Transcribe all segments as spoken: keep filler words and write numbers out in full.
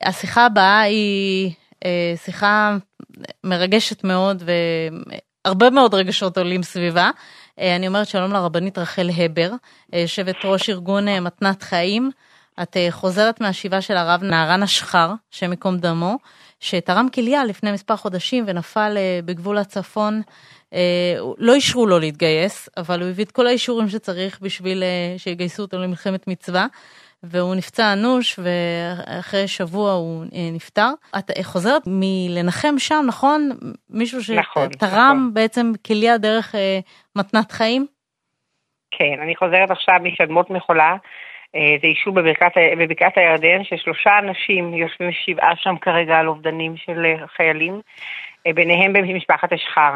השיחה הבאה היא שיחה מרגשת מאוד, והרבה מאוד רגשות עולים סביבה. אני אומרת שלום לרבנית רחל הבר, יושבת ראש ארגון מתנת חיים. את חוזרת מהשיבה של הרב נהרן אשחר, שמקום דמו, שתרם כליה לפני מספר חודשים ונפל בגבול הצפון. לא אישרו לו להתגייס, אבל הוא הביא את כל האישורים שצריך בשביל שיגייסו אותו למלחמת מצווה, והוא נפצע אנוש, ואחרי שבוע הוא נפטר. את חוזרת מלנחם שם, נכון? מישהו שתרם נכון, נכון. בעצם כליה דרך מתנת חיים? כן, אני חוזרת עכשיו משדמות מחולה, זה יישוב בבקעת, בבקעת הירדן, ששלושה אנשים יושבים שבעה שם כרגע על אובדנים של חיילים, ביניהם במשפחת אשחר.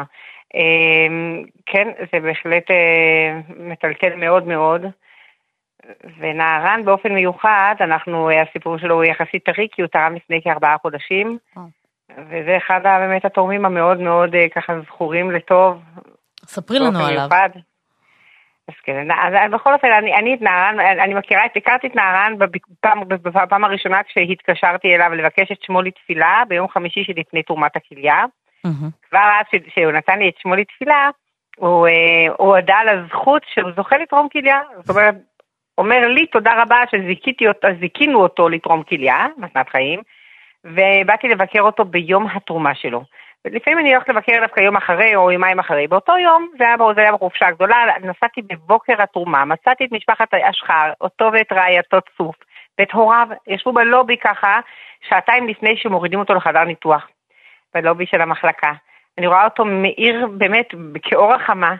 כן, זה בהחלט מטלטל מאוד מאוד, ונהרן באופן מיוחד, אנחנו, הסיפור שלו הוא יחסית טרי, כי הוא תרם לפני כארבעה חודשים, וזה אחד באמת התורמים המאוד מאוד ככה זכורים לטוב. ספרי לנו עליו. אז כן, אז בכל אופן, אני, אני את נהרן, אני מכירה, הכרתי את נהרן בפעם, בפעם הראשונה כשהתקשרתי אליו לבקש את שמו לתפילה, ביום חמישי שלפני תרומת הכליה. כבר אז שהוא נתן לי את שמו לתפילה, הוא הודע על הזכות שהוא זוכה לתרום כליה. זאת אומרת, אומר לי תודה רבה שזיקינו אותו לתרום כליה, מתנת חיים, ובאתי לבקר אותו ביום התרומה שלו. ולפעמים אני הולכת לבקר דווקא יום אחרי או יומיים אחרי. באותו יום, זה היה, זה היה בחופשה הגדולה, נסעתי בבוקר התרומה, מצאתי את משפחת אשחר, אותו ואת רעייתו צוף, ואת הוריו, ישבו בלובי ככה, שעתיים לפני שמורידים אותו לחדר ניתוח, בלובי של המחלקה. אני רואה אותו מאיר באמת כאור החמה,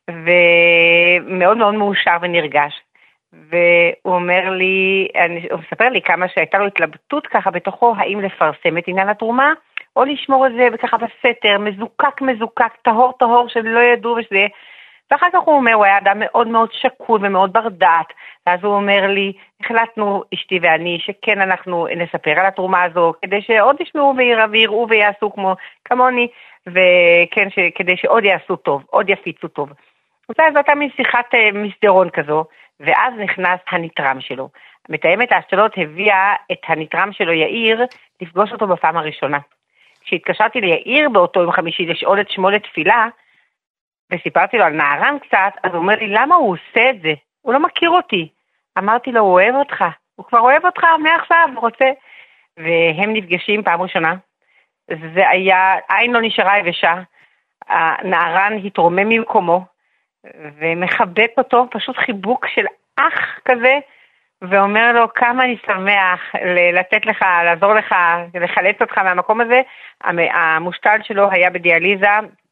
ומאוד מאוד מאושר ונרגש. והוא אומר לי, אני, הוא מספר לי כמה שהייתה לו התלבטות ככה בתוכו, האם לפרסם את עניין התרומה, או לשמור את זה וככה בסתר, מזוקק מזוקק, טהור טהור שלא ידעו ושזה. ואחר כך הוא אומר, הוא היה אדם מאוד מאוד שקול ומאוד ברדעת, ואז הוא אומר לי, החלטנו אשתי ואני שכן אנחנו נספר על התרומה הזו, כדי שעוד ישמעו ויראו ויעשו כמו כמוני, וכן, ש, כדי שעוד יעשו טוב, עוד יפיצו טוב. זאת הייתה מין שיחת מסדרון כזו, ואז נכנס הנתרם שלו. מתאמת ההשתלות הביאה את הנתרם שלו יאיר לפגוש אותו בפעם הראשונה. כשהתקשרתי ליאיר באותו יום חמישי לשאול את שמו לתפילה, וסיפרתי לו על נהרן קצת, אז הוא אומר לי, למה הוא עושה את זה? הוא לא מכיר אותי. אמרתי לו, הוא אוהב אותך. הוא כבר אוהב אותך מעכשיו, הוא רוצה. והם נפגשים פעם ראשונה. זה היה, עין לא נשארה יבשה. נהרן התרומם ממקומו, ומחבק אותו, פשוט חיבוק של אח כזה, ואומר לו כמה אני שמח לתת לך, לעזור לך, לחלץ אותך מהמקום הזה. המושתל שלו היה בדיאליזה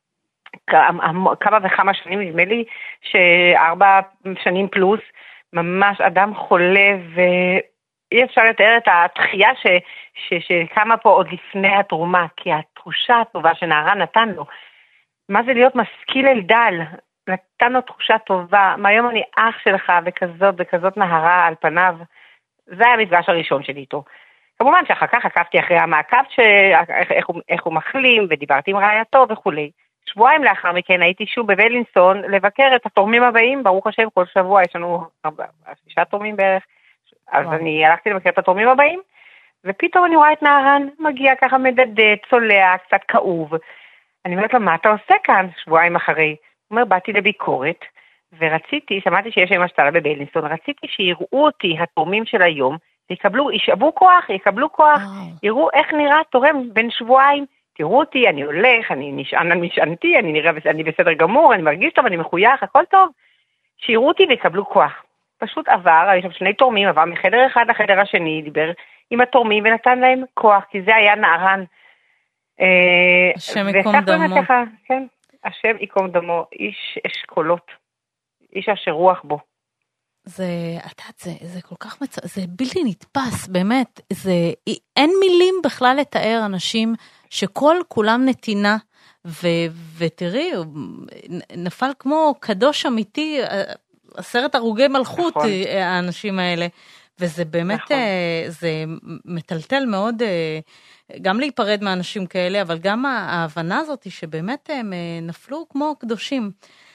כמה וכמה שנים, נדמה לי שארבע שנים פלוס, ממש אדם חולה, ואי אפשר לתאר את התחייה ש, ש, שקמה פה עוד לפני התרומה, כי התחושה הטובה שנהרן נתן לו, מה זה להיות משכיל אל דל, נתן לו תחושה טובה, מהיום אני אח שלך וכזאת וכזאת נהרה על פניו. זה היה המפגש הראשון שלי איתו. כמובן שאחר כך עקבתי אחרי המעקב איך, איך, הוא, איך הוא מחלים, ודיברתי עם רעייתו וכו'. שבועיים לאחר מכן הייתי שוב בוולינסון לבקר את התורמים הבאים, ברוך השם כל שבוע יש לנו שישה תורמים בערך, אז וואו. אני הלכתי לבקר את התורמים הבאים, ופתאום אני רואה את נהרן מגיע ככה מדדד, צולע, קצת כאוב. אני אומרת לו, מה אתה עושה כאן שבועיים אחרי? הוא אומר, באתי לביקורת, ורציתי, שמעתי שיש היום השתלה בביילינסון, רציתי שיראו אותי התורמים של היום, ויקבלו, ישאבו כוח, יקבלו כוח, יראו איך נראה תורם בין שבועיים, תראו אותי, אני הולך, אני נשען על משענתי, אני נראה, אני בסדר גמור, אני מרגיש טוב, אני מחוייך, הכל טוב, שיראו אותי ויקבלו כוח. פשוט עבר, יש שם שני תורמים, עבר מחדר אחד לחדר השני, דיבר עם התורמים ונתן להם כוח, כי זה היה נהרן. השם יקום דמו. כן. השם יקום דמו, איש אשכולות, איש אשר רוח בו. זה, אתה, זה, זה כל כך מצ... זה בלתי נתפס, באמת, זה, אין מילים בכלל לתאר אנשים שכל כולם נתינה, ו, ותראי, נפל כמו קדוש אמיתי, עשרת הרוגי מלכות, נכון. האנשים האלה, וזה באמת, נכון. זה מטלטל מאוד, גם להיפרד מאנשים כאלה, אבל גם ההבנה הזאת היא שבאמת הם נפלו כמו קדושים.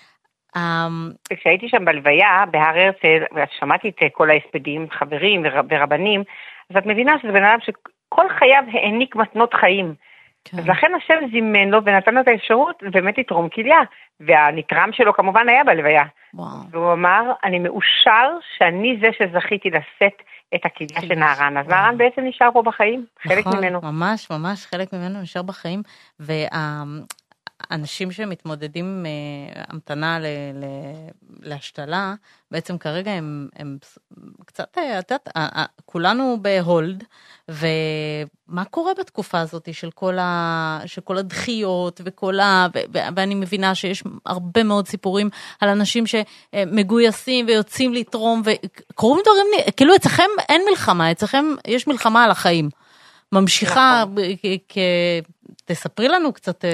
כשהייתי שם בלוויה, בהר הרצל, ושמעתי את כל ההספדים, חברים ורבנים, אז את מבינה שזה בן אדם כל חייו העניק מתנות חיים. כן. אז לכן השם זימן לו ונתן לו את האפשרות באמת לתרום כליה, והנתרם שלו כמובן היה בלוויה. וואו. והוא אמר, אני מאושר שאני זה שזכיתי לשאת את הכליה של נהרן, אז נהרן בעצם נשאר פה בחיים, חלק נכון, ממנו. ממש, ממש, חלק ממנו נשאר בחיים, והאנשים שמתמודדים עם המתנה ל, ל, להשתלה, בעצם כרגע הם, הם קצת, את, כולנו בהולד, ומה קורה בתקופה הזאת של כל, ה, של כל הדחיות, וכל ה, ואני מבינה שיש הרבה מאוד סיפורים על אנשים שמגויסים ויוצאים לתרום, וקוראים דברים, כאילו אצלכם אין מלחמה, אצלכם יש מלחמה על החיים. ממשיכה, תספרי לנו קצת...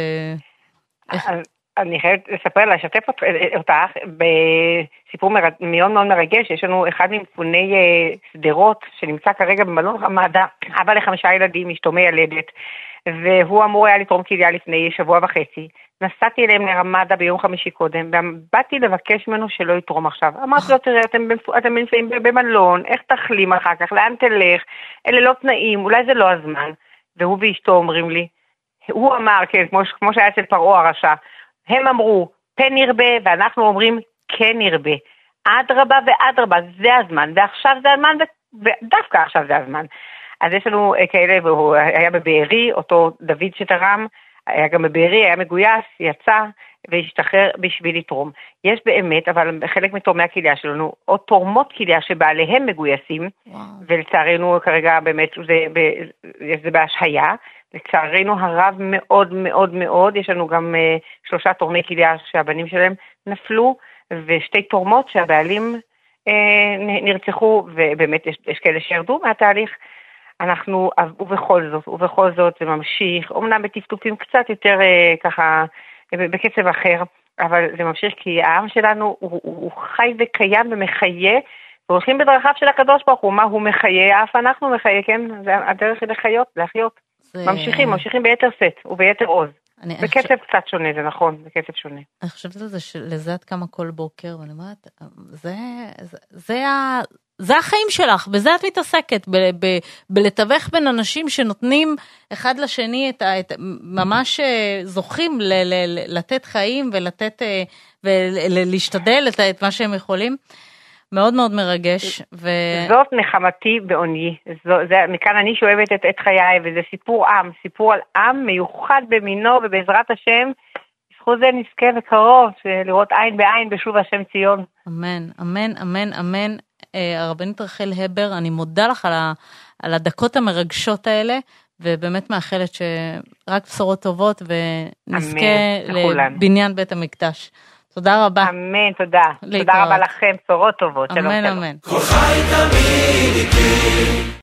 אני חייבת לספר, לשתף אותך בסיפור מאוד מאוד מרגש. יש לנו אחד ממפוני סדרות שנמצא כרגע במלון רמדה, אבא לחמישה ילדים, אשתו מיילדת, והוא אמור היה לתרום כליה לפני שבוע וחצי. נסעתי אליהם לרמדה ביום חמישי קודם, ובאתי לבקש ממנו שלא יתרום עכשיו. אמרתי לו, תראה, אתם נמצאים במלון, איך תחלים אחר כך, לאן תלך, אלה לא תנאים, אולי זה לא הזמן. והוא ואשתו אומרים לי, הוא אמר, כן, כמו, כמו שהיה אצל פרעה הרשע, הם אמרו, פן ירבה, ואנחנו אומרים, כן ירבה. אדרבה ואדרבה, זה הזמן, ועכשיו זה הזמן, ודווקא עכשיו זה הזמן. אז יש לנו כאלה, והוא היה בבארי, אותו דוד שתרם, היה גם בבארי, היה מגויס, יצא, והשתחרר בשביל לתרום. יש באמת, אבל חלק מתורמי הכליה שלנו, או תורמות כליה שבעליהם מגויסים, וואו. ולצערנו כרגע באמת זה, זה בהשהיה, לצערנו הרב מאוד מאוד מאוד, יש לנו גם uh, שלושה תורמי כליה שהבנים שלהם נפלו, ושתי תורמות שהבעלים uh, נרצחו, ובאמת יש, יש כאלה שירדו מהתהליך. אנחנו, ובכל זאת, ובכל זאת זה ממשיך, אומנם בטפטופים קצת יותר uh, ככה, בקצב אחר, אבל זה ממשיך כי העם שלנו הוא, הוא, הוא חי וקיים ומחיה, והולכים בדרכיו של הקדוש ברוך הוא, מה הוא מחיה, אף אנחנו מחיה, כן? זה הדרך היא לחיות, להחיות. זה... ממשיכים, ממשיכים ביתר סט וביתר עוז. אני, בקצב אני חושב... קצת שונה, זה נכון, בקצב שונה. אני חושבת על זה, לזה את כמה כל בוקר, ואני אומרת, זה, זה, זה, ה... זה החיים שלך, בזה את מתעסקת, ב, ב, בלתווך בין אנשים שנותנים אחד לשני, את ה, את, ממש זוכים ל, ל, ל, לתת חיים ולתת, ולהשתדל את, את מה שהם יכולים. מאוד מאוד מרגש. ו... זאת נחמתי בעוני. זו, זה, מכאן אני שואבת את, את חיי, וזה סיפור עם, סיפור על עם מיוחד במינו, ובעזרת השם, בזכות זה נזכה וקרוב, לראות עין בעין בשוב השם ציון. אמן, אמן, אמן, אמן. הרבנית רחל הבר, אני מודה לך על, ה, על הדקות המרגשות האלה, ובאמת מאחלת שרק בשורות טובות, ונזכה לבניין בית המקדש. תודה רבה. אמן, תודה. להתראות. תודה רבה לכם, בשורות טובות. אמן, אמן.